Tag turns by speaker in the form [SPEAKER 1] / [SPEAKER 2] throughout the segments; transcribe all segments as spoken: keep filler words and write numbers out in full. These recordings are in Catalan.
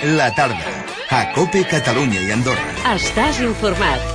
[SPEAKER 1] La tarda, a COPE Catalunya i Andorra.
[SPEAKER 2] Estàs informat.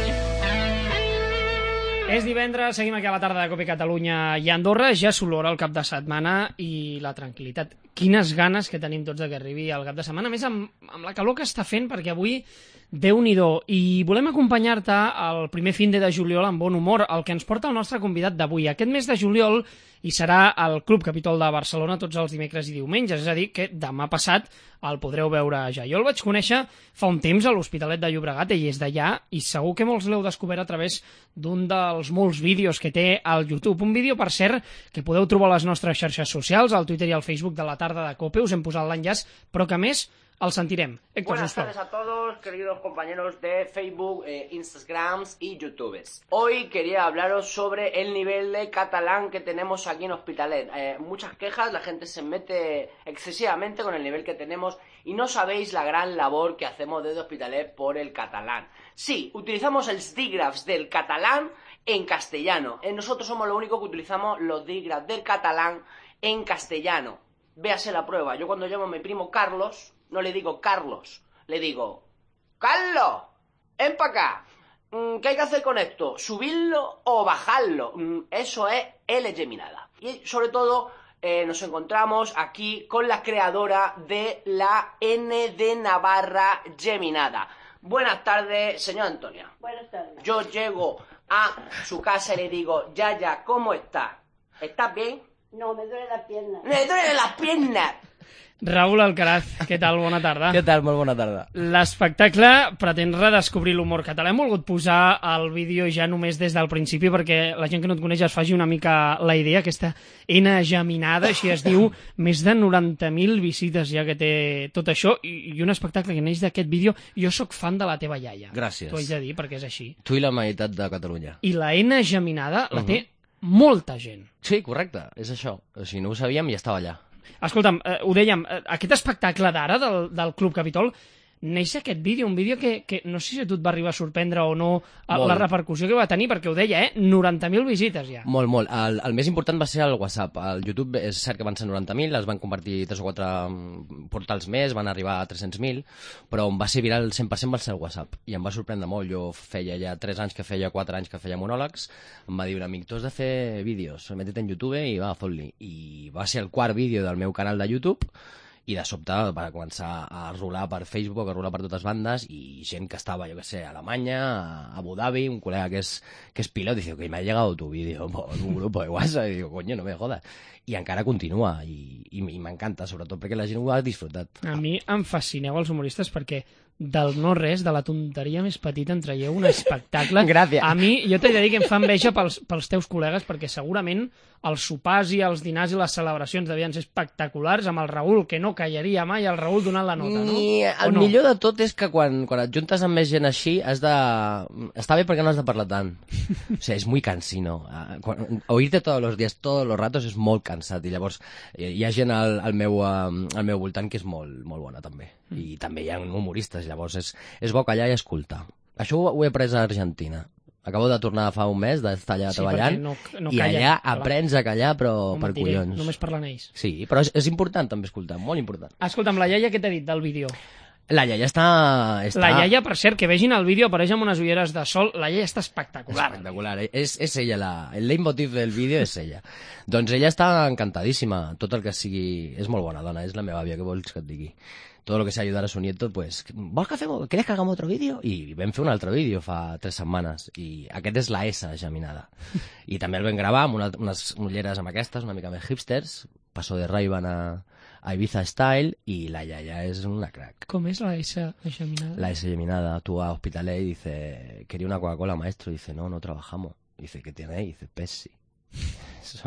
[SPEAKER 3] És divendres, seguim aquí a la tarda de COPE Catalunya i Andorra. Ja s'olora el cap de setmana i la tranquil·litat. Quines ganes que tenim tots que arribi el cap de setmana, a més amb, amb la calor que està fent, perquè avui, Déu-n'hi-do. I volem acompanyar-te el primer finde de juliol amb bon humor, el que ens porta el nostre convidat d'avui. Aquest mes de juliol hi serà el Club Capitol de Barcelona tots els dimecres i diumenges, és a dir, que demà passat el podreu veure ja. Jo el vaig conèixer fa un temps a l'Hospitalet de Llobregat, ell és d'allà, i segur que molts l'heu descobert a través d'un dels molts vídeos que té al YouTube. Un vídeo, per cert, que podeu trobar a les nostres xarxes socials, al Twitter i al Facebook de la tarda de COPE, us hem posat l'enllaç, però que a més el sentirem. Héctor,
[SPEAKER 4] Buenas tardes a todos, queridos compañeros de Facebook, eh, Instagrams y YouTubes. Hoy quería hablaros sobre el nivel de catalán que tenemos aquí en Hospitalet. Eh, muchas quejas, la gente se mete excesivamente con el nivel que tenemos y no sabéis la gran labor que hacemos desde Hospitalet por el catalán. Sí, utilizamos el dígrafs del catalán en castellano. Eh, nosotros somos los únicos que utilizamos los dígrafs del catalán en castellano. Véase la prueba. Yo cuando llamo a mi primo Carlos, no le digo Carlos, le digo Carlos, ven para acá. ¿Qué hay que hacer con esto? ¿Subirlo o bajarlo? Eso es L geminada. Y sobre todo eh, nos encontramos aquí con la creadora de la N de Navarra geminada. Buenas tardes, señora Antonia.
[SPEAKER 5] Buenas tardes.
[SPEAKER 4] Yo llego a su casa y le digo, Yaya, ¿cómo estás? ¿Estás bien?
[SPEAKER 5] No, me duele la pierna.
[SPEAKER 4] ¡Me duelen las piernas!
[SPEAKER 3] Raül Alcaraz, què tal? Bona tarda.
[SPEAKER 6] Què tal? Molt bona tarda.
[SPEAKER 3] L'espectacle pretén redescobrir l'humor català. Hem volgut posar el vídeo ja només des del principi perquè la gent que no et coneix es faci una mica la idea. Aquesta N geminada, així es diu, més de noranta mil visites ja que té tot això, i, i un espectacle que neix d'aquest vídeo. Jo sóc fan de la teva iaia.
[SPEAKER 6] Gràcies.
[SPEAKER 3] T'ho haig de dir perquè és així.
[SPEAKER 6] Tu i la meitat de Catalunya.
[SPEAKER 3] I la N geminada la té molta gent.
[SPEAKER 6] Sí, correcte, és això. Si no ho sabíem, ja estava allà.
[SPEAKER 3] Escolta'm, eh, ho dèiem, eh, aquest espectacle d'ara del, del Club Capitol neix aquest vídeo, un vídeo que, que no sé si a tu et va arribar a sorprendre o no a, la repercussió que va tenir, perquè ho deia, eh? noranta mil visites ja.
[SPEAKER 6] Molt, molt. El, el més important va ser el WhatsApp. El YouTube és cert que van ser noranta mil, es van convertir tres o quatre portals més, van arribar a tres-cents mil, però on va ser viral el cent per cent va ser el WhatsApp, i em va sorprendre molt. Jo feia ja tres anys que feia, quatre anys que feia monòlegs, em va dir un amic, tu has de fer vídeos, metet en YouTube i va, fot-li. I va ser el quart vídeo del meu canal de YouTube, i de sobte va començar a rolar per Facebook, a rolar per totes bandes, i gent que estava, jo què sé, a Alemanya, a Abu Dhabi, un col·lega que és, que és pilot, dice, que me ha llegado tu vídeo por un grupo de WhatsApp, i digo, coño, no me jodas. I encara continua, i, i, i m'encanta, sobretot perquè la gent ho ha disfrutat.
[SPEAKER 3] A mi em fascineu els humoristes perquè del no res, de la tonteria més petita, en traieu un espectacle.
[SPEAKER 6] Gràcies.
[SPEAKER 3] A mi, jo t'he de dir que em fa enveja pels, pels teus col·legues, perquè segurament els sopars i els dinars i les celebracions devien ser espectaculars, amb el Raül, que no callaria mai, el Raül donant la nota, no?
[SPEAKER 6] I el
[SPEAKER 3] no?
[SPEAKER 6] millor de tot és que quan, quan et juntes amb més gent així has de... Està bé perquè no has de parlar tant. O sigui, és muy cansino. Quan... Oírte todos los días, todos los ratos és molt cansat, i llavors hi ha gent al, al, meu, al meu voltant que és molt, molt bona també. I també hi ha humoristes, llavors és, és bo callar i escoltar. Això ho, ho he après a Argentina. Acabo de tornar fa un mes d'estar allà
[SPEAKER 3] sí,
[SPEAKER 6] treballant,
[SPEAKER 3] no, no
[SPEAKER 6] i
[SPEAKER 3] calla,
[SPEAKER 6] allà
[SPEAKER 3] clar.
[SPEAKER 6] aprens a callar, però
[SPEAKER 3] Com
[SPEAKER 6] per
[SPEAKER 3] et diré,
[SPEAKER 6] collons.
[SPEAKER 3] només parlen ells.
[SPEAKER 6] Sí, però és, és important també escoltar, molt important.
[SPEAKER 3] Escolta'm, la iaia què t'ha dit del vídeo?
[SPEAKER 6] La iaia està... està...
[SPEAKER 3] La iaia, per cert, que vegin el vídeo, apareix amb unes ulleres de sol, la iaia està espectacular.
[SPEAKER 6] Espectacular, és, és ella, la, el leitmotiv del vídeo és ella. Doncs ella està encantadíssima, tot el que sigui... És molt bona dona, és la meva àvia, què vols que et digui? Todo lo que sea ayudar a su nieto, pues, ¿vos que hacemos? ¿Quieres que hagamos otro vídeo? I vam fer un altre vídeo fa tres setmanes, i aquest és la S geminada. I també el vam gravar amb una, unes ulleres amb aquestes, una mica més hipsters, passo de Ray-Ban a, a Ibiza Style, i la iaia és una crack.
[SPEAKER 3] Com és la S geminada?
[SPEAKER 6] La S geminada, tú a Hospitalet y dice, quería una Coca-Cola, maestro, y dice, no, no trabajamos. Y dice, ¿qué tiene ahí? Y dice, Pepsi. Eso...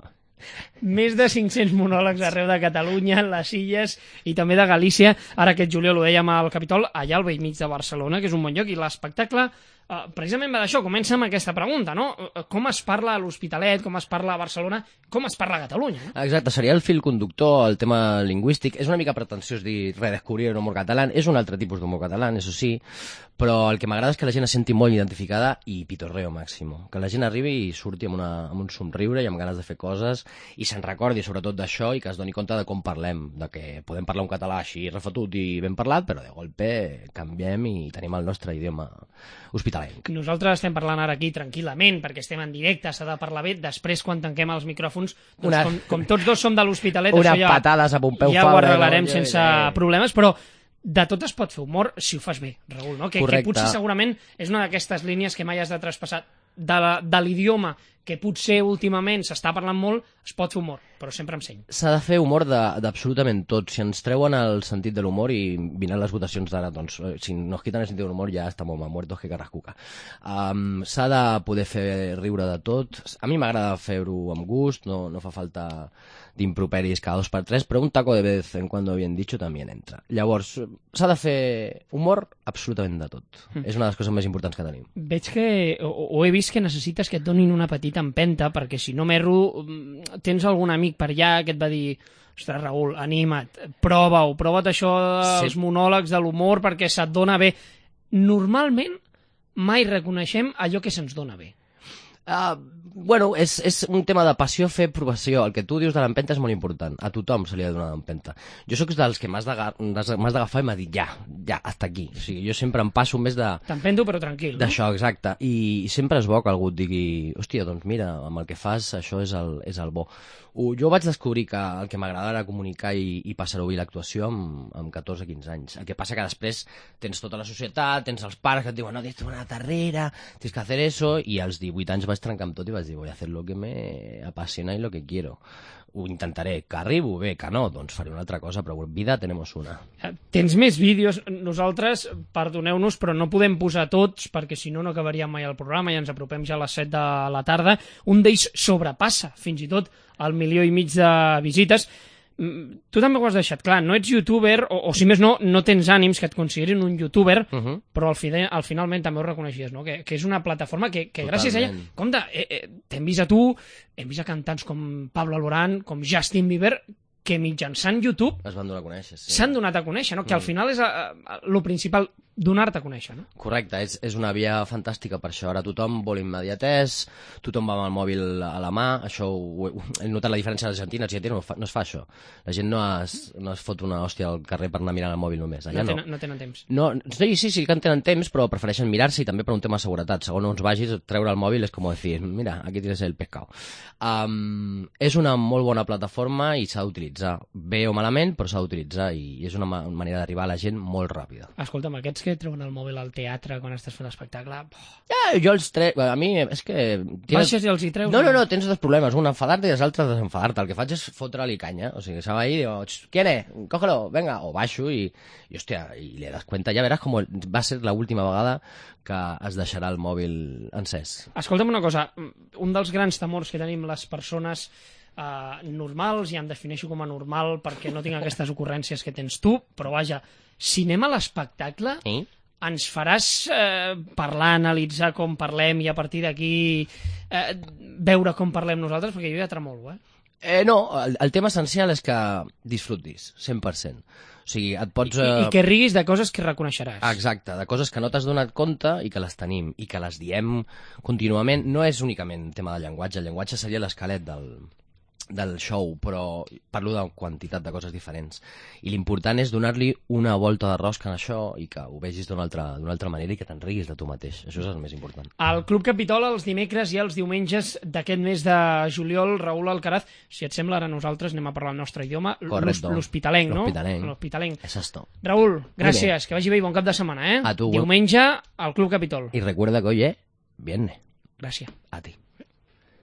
[SPEAKER 3] Més de cinc-cents monòlegs arreu de Catalunya, les Illes i també de Galícia. Ara aquest juliol ho dèiem al Capitol, allà al bell mig de Barcelona, que és un bon lloc, i l'espectacle uh, precisament va d'això, comença amb aquesta pregunta, no? Com es parla a l'Hospitalet, com es parla a Barcelona, com es parla a Catalunya, no?
[SPEAKER 6] Exacte, seria el fil conductor, el tema lingüístic. És una mica pretensiós dir redescobrir el humor català, és un altre tipus d'humor català, això sí, però el que m'agrada és que la gent es senti molt identificada i pitorreo màximo. Que la gent arribi i surti amb, una, amb un somriure i amb ganes de fer coses i se'n recordi sobretot d'això i que es doni compte de com parlem, de que podem parlar un català així refotut i ben parlat, però de golpe canviem i tenim el nostre idioma hospitalenc.
[SPEAKER 3] Nosaltres estem parlant ara aquí tranquil·lament perquè estem en directe, s'ha de parlar bé. Després, quan tanquem els micròfons, doncs
[SPEAKER 6] una...
[SPEAKER 3] com, com tots dos som de l'Hospitalet,
[SPEAKER 6] unes
[SPEAKER 3] això ja,
[SPEAKER 6] patades a Pompeu
[SPEAKER 3] ja
[SPEAKER 6] Fabra,
[SPEAKER 3] ho arreglarem
[SPEAKER 6] no?
[SPEAKER 3] sense problemes, però de tot es pot fer humor si ho fas bé, Raül, no? Que, que potser segurament és una d'aquestes línies que mai has de traspassar. De, la, de l'idioma que potser últimament s'està parlant molt, es pot fer humor, però sempre amb seny.
[SPEAKER 6] S'ha de fer humor d'absolutament tot. Si ens treuen el sentit de l'humor i vinen les votacions d'ara, doncs, si nos quitan el sentit de l'humor ja estamos más muertos que carrascuca. Um, S'ha de poder fer riure de tot. A mi m'agrada fer-ho amb gust, no, no fa falta d'improperis cada dos per tres, però un taco de vez en cuando bien dicho també entra. Llavors, s'ha de fer humor absolutament de tot. Mm. És una de les coses més importants que tenim.
[SPEAKER 3] Veig que, o, o he vist que necessites que et donin una petita empenta, perquè si no m'erro, tens algun amic per allà que et va dir: ostres, Raül, anima't, prova-ho, prova't això dels sí. monòlegs de l'humor perquè se't dona bé. Normalment mai reconeixem allò que se'ns dona bé.
[SPEAKER 6] Uh, bueno, és, és un tema de passió fer provació. El que tu dius de l'empenta és molt important. A tothom se li ha de donar l'empenta. Jo sóc dels que m'has d'agafar i m'ha dit ja, ja, hasta aquí. O sigui, jo sempre em passo més de...
[SPEAKER 3] T'empento però tranquil, no?
[SPEAKER 6] D'això, exacte. I, I sempre és bo que algú et digui: hòstia, doncs mira, amb el que fas això és el, és el bo. Jo vaig descobrir que el que m'agradava era comunicar i, i passar-ho bé l'actuació amb, amb catorze quinze anys. El que passa que després tens tota la societat, tens els pares que et diuen: no, tens una carrera, tens que hacer eso, i als divuit anys vaig trencar amb tot i vaig dir: voy a hacer lo que me apasiona y lo que quiero. Ho intentaré. Que arribo bé, que no, doncs faré una altra cosa, però vida tenemos una.
[SPEAKER 3] Tens més vídeos. Nosaltres, perdoneu-nos, però no podem posar tots, perquè si no, no acabaríem mai el programa i ens apropem ja a les set de la tarda. Un d'ells sobrepassa, fins i tot, el milió i mig de visites. Tu també ho has deixat clar, no ets youtuber, o, o si més no, no tens ànims que et considerin un youtuber, uh -huh. però al, final, al finalment també ho reconeixies, no? que, que és una plataforma que, que gràcies a ella, compte, eh, eh, t'hem vist a tu, hem vist a cantants com Pablo Alborán, com Justin Bieber, que mitjançant YouTube
[SPEAKER 6] es van donar a conèixer, sí.
[SPEAKER 3] S'han donat a conèixer, no? Que al final és el principal, donar-te a conèixer, no?
[SPEAKER 6] Correcte, és, és una via fantàstica per això. Ara tothom vol immediatès, tothom va amb el mòbil a la mà, això ho, ho, he notat la diferència a l'Argentina, l'Argentina no, no es fa això. La gent no es, no es fot una hòstia al carrer per anar mirant el mòbil només. Allà
[SPEAKER 3] no, tenen,
[SPEAKER 6] no.
[SPEAKER 3] no tenen temps.
[SPEAKER 6] No, sí, sí, sí que en tenen temps, però prefereixen mirar-se i també per un tema de seguretat. Segons on vagis, treure el mòbil és com dir: mira, aquí tienes el pescado. Um, és una molt bona plataforma i s'ha d'utilitzar. Bé o malament, però s'ha d'utilitzar i és una ma manera d'arribar a la gent molt ràpida.
[SPEAKER 3] Escolta'm, aquests que treuen el mòbil al teatre quan estàs fent l'espectacle...
[SPEAKER 6] Ja, jo els trec... A mi és que...
[SPEAKER 3] Tienes... Baixes i els hi treus?
[SPEAKER 6] No, no, no, tens dos problemes. Un, enfadar-te i els altres desenfadar-te. El que faig és fotre-li canya. O sigui, se va ahí i digo: ¿quién es? Cógelo, venga. O baixo i, i hòstia, i le das cuenta. Ja veràs com va ser l'última vegada que es deixarà el mòbil encès.
[SPEAKER 3] Escolta'm una cosa. Un dels grans temors que tenim les persones Uh, normals, i em defineixo com a normal perquè no tinc aquestes ocurrències que tens tu, però vaja, si anem a l'espectacle, sí? Ens faràs uh, parlar, analitzar com parlem i a partir d'aquí uh, veure com parlem nosaltres, perquè jo ja tremolo, eh?
[SPEAKER 6] Eh, no, el, el tema essencial és que disfrutis, cent per cent. O sigui, et pots...
[SPEAKER 3] I, I que riguis de coses que reconeixeràs.
[SPEAKER 6] Exacte, de coses que no t'has donat compte i que les tenim, i que les diem contínuament. No és únicament tema de llenguatge, el llenguatge seria l'esquelet del... del show, però parlo de quantitat de coses diferents. I l'important és donar-li una volta de rosca en això i que ho vegis d'una altra, d'una altra manera i que te'n riguis de tu mateix. Això és el més important.
[SPEAKER 3] Al Club Capitol els dimecres i els diumenges d'aquest mes de juliol, Raül Alcaraz, si et sembla, ara nosaltres anem a parlar el nostre idioma, l'hospitalenc, no?
[SPEAKER 6] L'hospitalenc. És esto.
[SPEAKER 3] Raül, gràcies, que vagi bé i bon cap de setmana, eh?
[SPEAKER 6] A tu.
[SPEAKER 3] Diumenge al Club Capitol.
[SPEAKER 6] I recuerda que hoy es viernes.
[SPEAKER 3] Gràcies.
[SPEAKER 6] A ti.